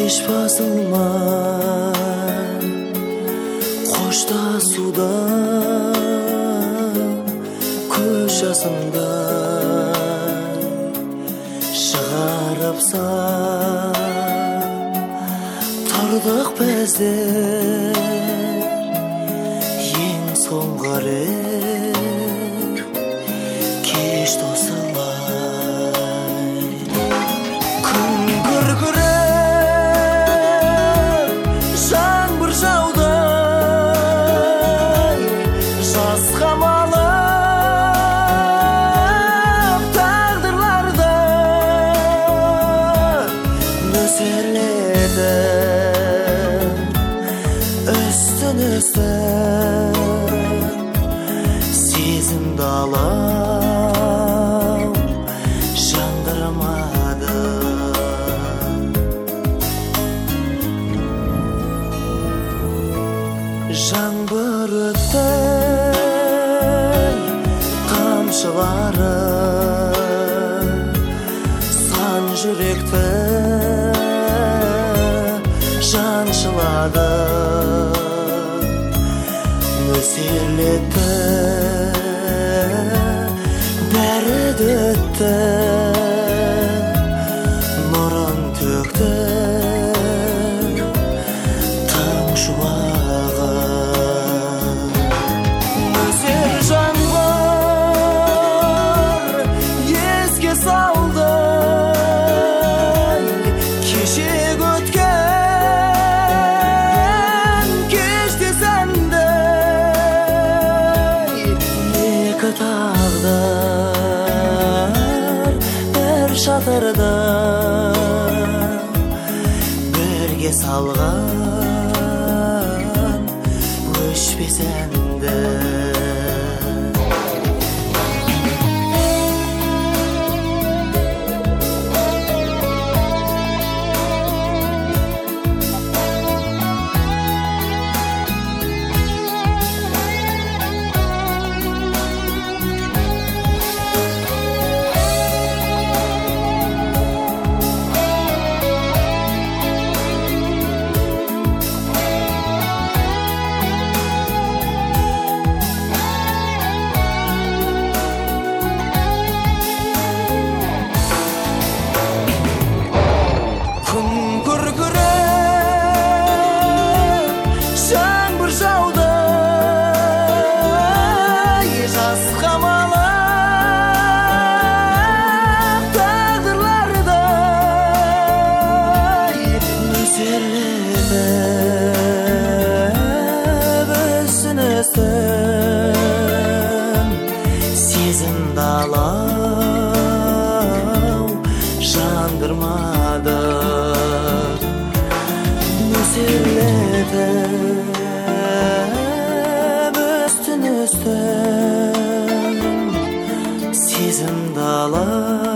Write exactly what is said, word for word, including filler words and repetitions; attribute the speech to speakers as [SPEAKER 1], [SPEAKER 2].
[SPEAKER 1] кеш басылмай қоштасуда көз жасымдай шығарып сал тұрдық біздер ең соңғы рет кеш тосылмай күн күркіреп жаңбыр жаудай жаз қамалып тағдырларды нөсерледі үстін үстін сезімді алау жандырмады жаңбыр өтті тамшылары сан жүректі жаншылады нөсерлетті бәрі де өтті нұрын төкті таң шуағы нөсер жаңбыр еске салды кешегі өткен кеште сәнді екі тағдыр бір шатырда бірге салған өшпес әнді сезімді алау жандырмады нөсерлетіп үстін үстін сезімді алау